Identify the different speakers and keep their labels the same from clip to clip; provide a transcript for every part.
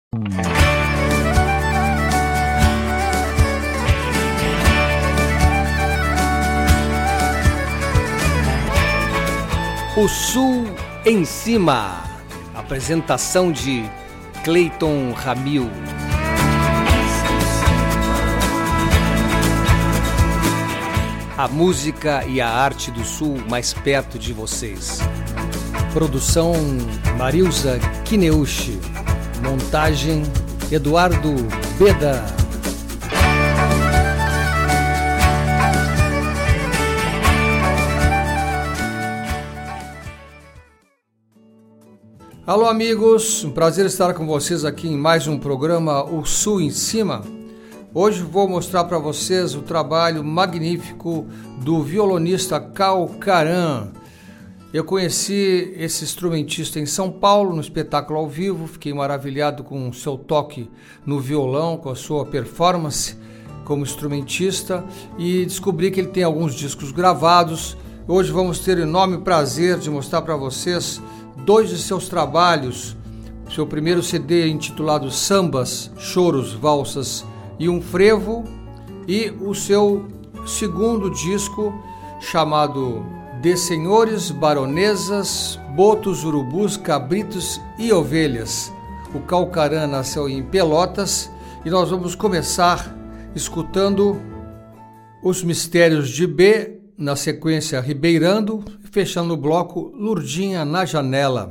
Speaker 1: O Sul em Cima. Apresentação de Cleiton Ramil. A música e a arte do Sul mais perto de vocês. Produção Marilza Kineuchi. Montagem Eduardo Beda. Alô amigos, um prazer estar com vocês aqui em mais um programa O Sul em Cima. Hoje vou mostrar para vocês o trabalho magnífico do violonista Calcaran. Eu conheci esse instrumentista em São Paulo, no espetáculo ao vivo, fiquei maravilhado com o seu toque no violão, com a sua performance como instrumentista e descobri que ele tem alguns discos gravados. Hoje vamos ter o enorme prazer de mostrar para vocês dois de seus trabalhos, seu primeiro CD intitulado Sambas, Choros, Valsas e um Frevo, e o seu segundo disco chamado De Senhores, Baronesas, Botos, Urubus, Cabritos e Ovelhas. O Calcaran nasceu em Pelotas e nós vamos começar escutando Os Mistérios de B, na sequência Ribeirando, fechando o bloco Lurdinha na Janela.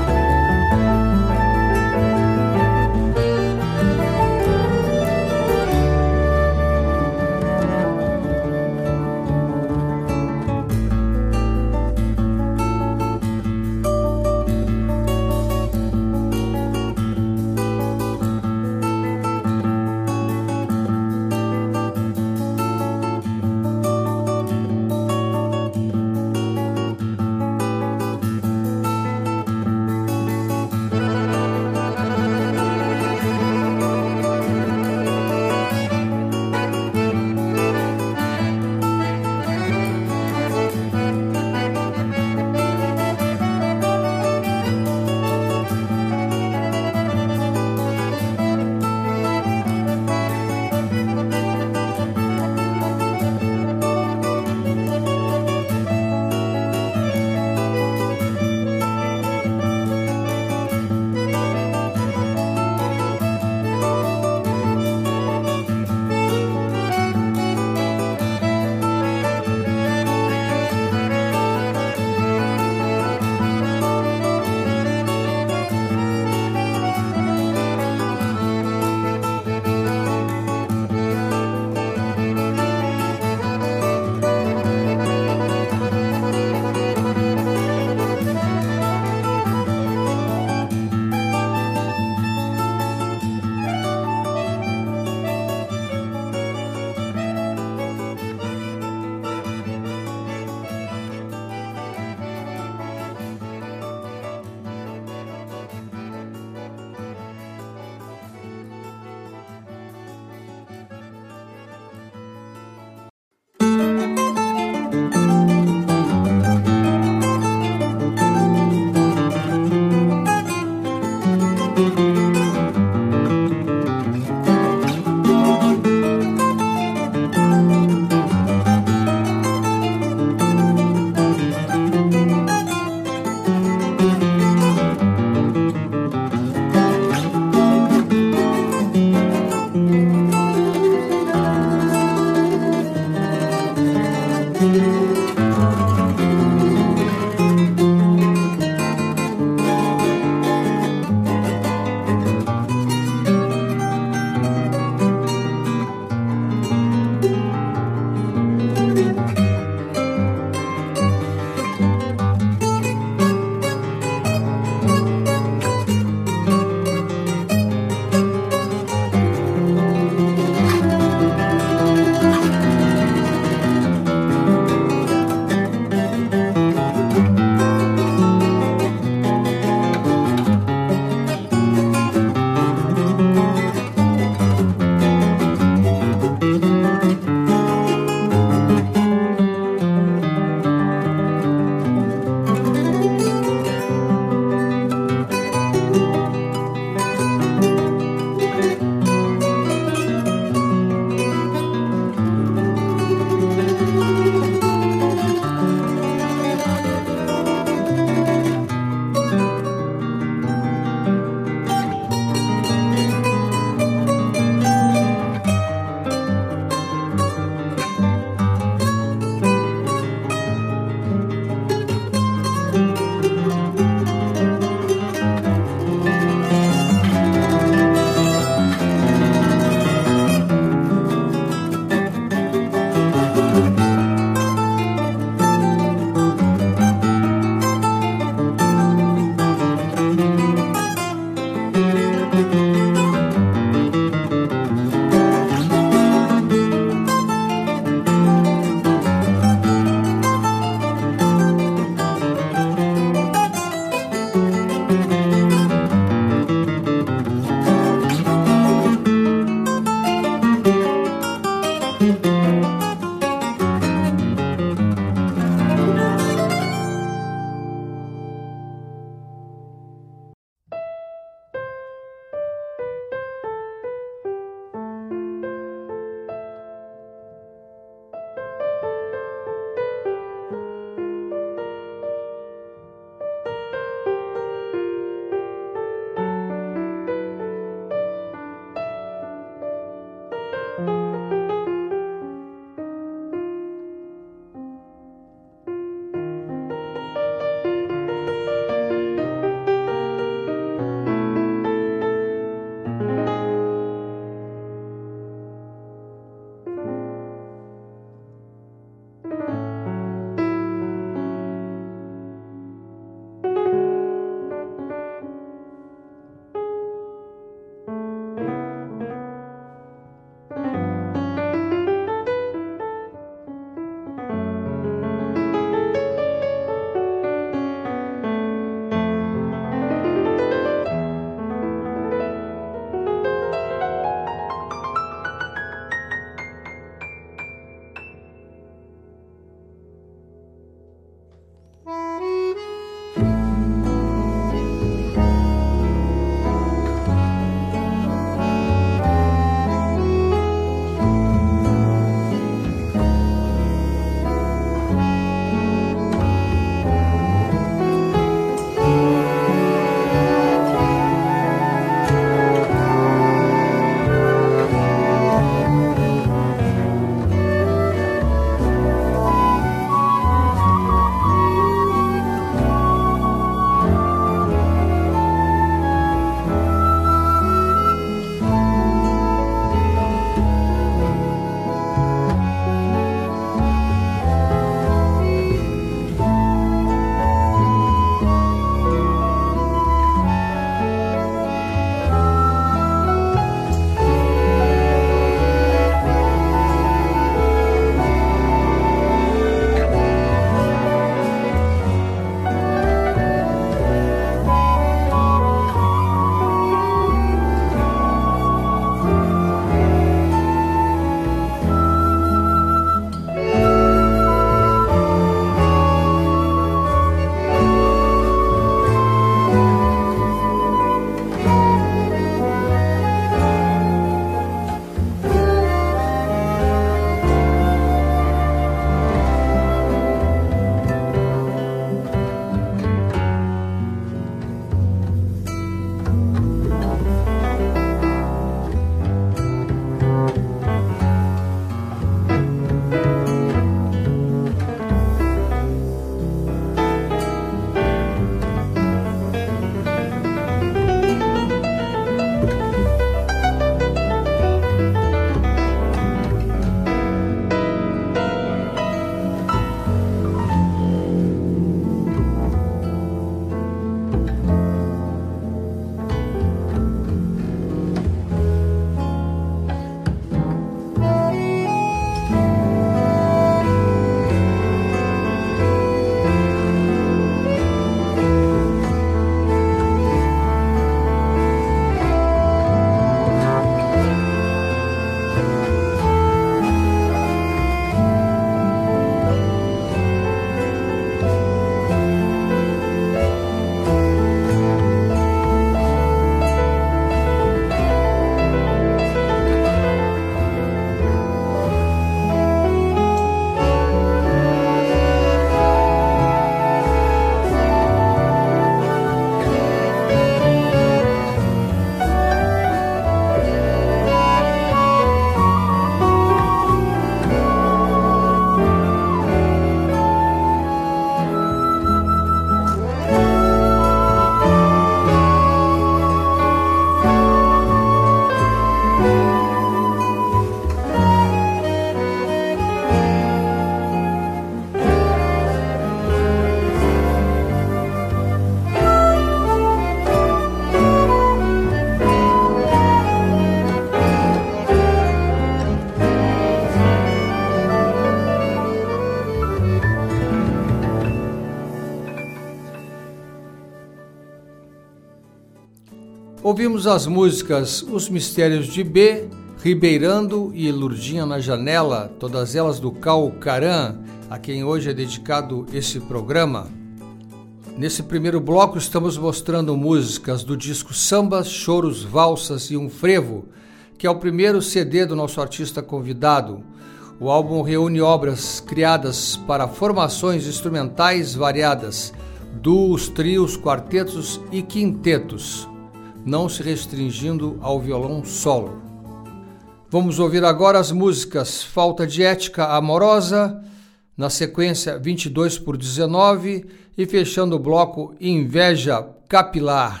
Speaker 1: Ouvimos as músicas Os Mistérios de B, Ribeirando e Lurdinha na Janela, todas elas do Cal Caran, a quem hoje é dedicado esse programa. Nesse primeiro bloco estamos mostrando músicas do disco Sambas, Choros, Valsas e um Frevo, que é o primeiro CD do nosso artista convidado. O álbum reúne obras criadas para formações instrumentais variadas, duos, trios, quartetos e quintetos, não se restringindo ao violão solo. Vamos ouvir agora as músicas Falta de Ética Amorosa, na sequência 22/19 e fechando o bloco Inveja Capilar.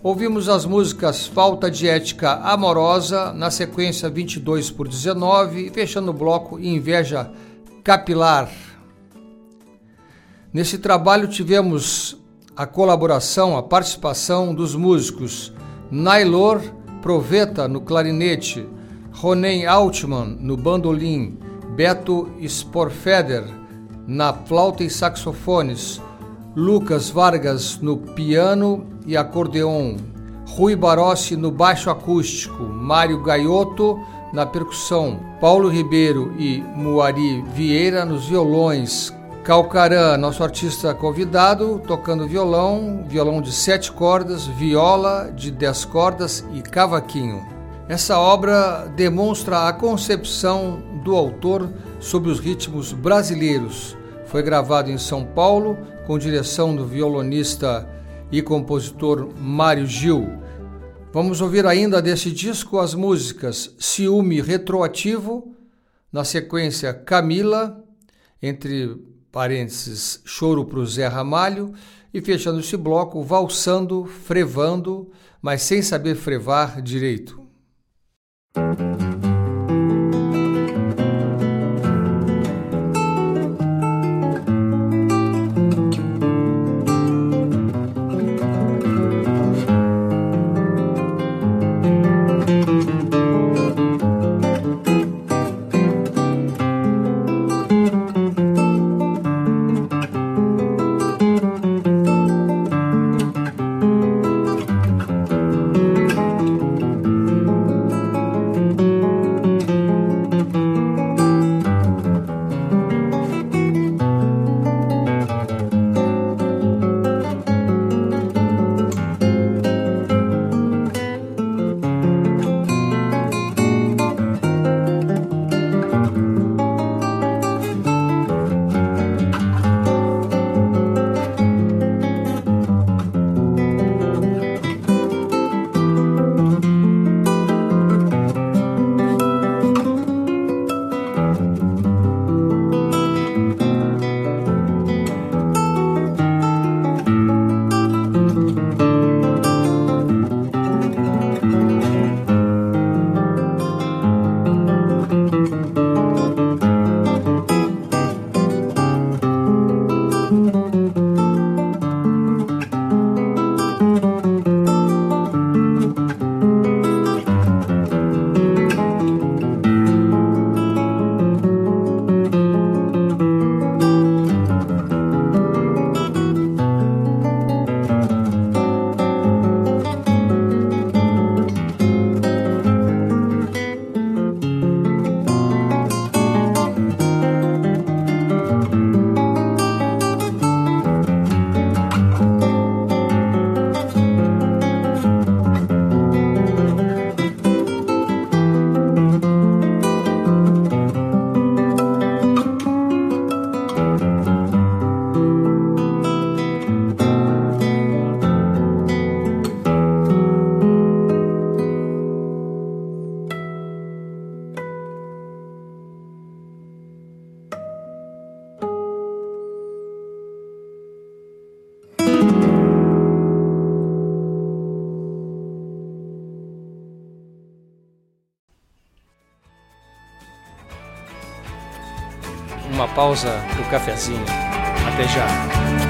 Speaker 1: Ouvimos as músicas Falta de Ética Amorosa, na sequência 22 por 19 e fechando o bloco Inveja Capilar. Nesse trabalho tivemos a colaboração, a participação dos músicos Nailor Proveta no clarinete, Ronen Altman no bandolim, Beto Sporfeder na flauta e saxofones, Lucas Vargas no piano e acordeon, Rui Barossi no baixo acústico, Mário Gaiotto na percussão, Paulo Ribeiro e Muari Vieira nos violões, Calcarã, nosso artista convidado, tocando violão de 7 cordas, viola de 10 cordas e cavaquinho. Essa obra demonstra a concepção do autor sobre os ritmos brasileiros. Foi gravado em São Paulo, com direção do violonista e compositor Mário Gil. Vamos ouvir ainda desse disco as músicas Ciúme Retroativo, na sequência Camila, entre parênteses, Choro pro Zé Ramalho, e fechando esse bloco, Valsando, Frevando, mas sem saber frevar direito.
Speaker 2: Uma pausa pro cafezinho. Até já.